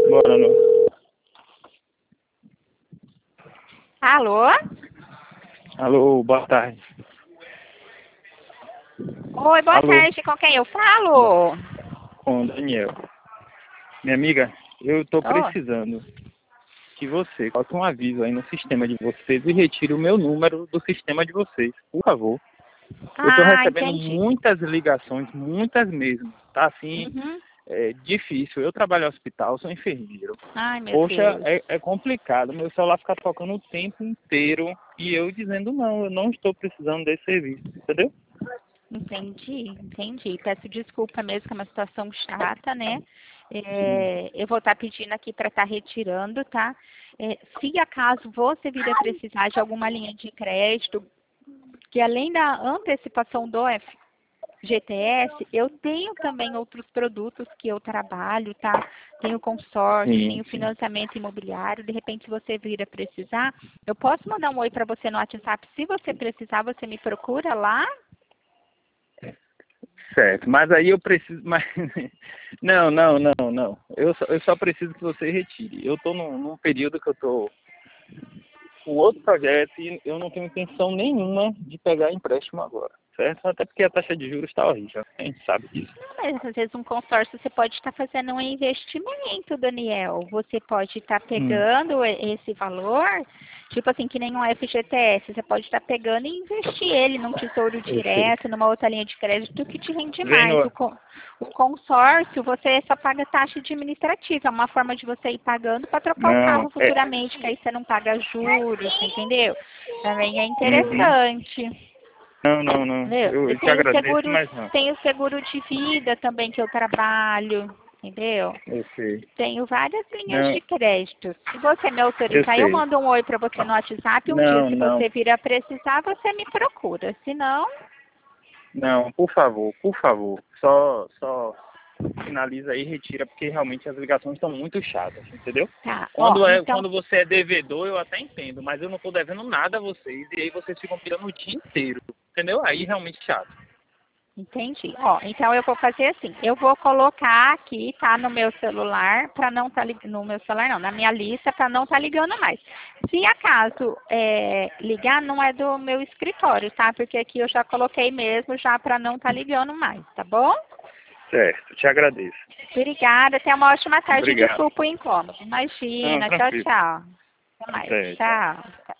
Bora, não. Alô? Alô, boa tarde. Oi, boa Alô, tarde. Com quem eu falo? com o Daniel. Minha amiga, eu tô Oi. precisando que você coloque um aviso aí no sistema de vocês e retire o meu número do sistema de vocês, por favor. Eu tô recebendo Entendi. muitas ligações, muitas mesmo. Tá assim, Uhum. difícil. Eu trabalho no hospital, sou enfermeiro. Ai, meu Poxa, Deus. é complicado. Meu celular fica tocando o tempo inteiro e eu dizendo não, eu não estou precisando desse serviço, entendeu? Entendi. Peço desculpa mesmo, que é uma situação chata, né? Sim. Eu vou estar pedindo aqui para estar retirando, tá? Se acaso você vir a precisar de alguma linha de crédito, que além da antecipação do FGTS, eu tenho também outros produtos que eu trabalho, tá? Tenho consórcio, Sim, tenho sim. financiamento imobiliário. De repente, se você vir a precisar, eu posso mandar um oi para você no WhatsApp. Se você precisar, você me procura lá. Certo, mas aí eu preciso. Mas... Não. Eu só preciso que você retire. Eu estou num período que eu estou com outro projeto e eu não tenho intenção nenhuma de pegar empréstimo agora, certo? Até porque a taxa de juros está horrível. A gente sabe disso. Mas, às vezes, um consórcio você pode estar fazendo um investimento, Daniel. Você pode estar Hum, pegando esse valor, tipo assim, que nem um FGTS. Você pode estar pegando e investir ele num tesouro eu sei. direto, numa outra linha de crédito que te rende mais. Vendo. O consórcio, você só paga taxa administrativa. É uma forma de você ir pagando para trocar o Não, carro futuramente, que aí você não paga juros, entendeu? Também é Uhum. interessante. Não. Entendeu? Eu te agradeço, mas não. Tem o seguro de vida também que eu trabalho, entendeu? Eu sei. Tenho várias linhas Não, de crédito. Se você me eu autorizar, eu sei. mando um oi para você no WhatsApp. Um dia, Não, se não. você vir a precisar, você me procura. Se não, Não, por favor. Só finaliza aí e retira, porque realmente as ligações estão muito chatas, entendeu? tá. Ó, então, Quando você é devedor, eu até entendo, mas eu não estou devendo nada a vocês, e aí vocês ficam pirando o dia inteiro, entendeu? Aí realmente chato. entendi. Ó, então eu vou fazer assim. Eu vou colocar aqui, tá, no meu celular, para não estar ligando, no meu celular não, na minha lista, para não estar ligando mais. Se acaso ligar, não é do meu escritório, tá? Porque aqui eu já coloquei mesmo, já para não estar ligando mais, tá bom? Certo, te agradeço. Obrigada, tenha uma ótima tarde. Obrigado. Desculpa o incômodo. Não, Imagina, tchau, tranquilo. tchau. Até mais. Até, tchau. Tchau.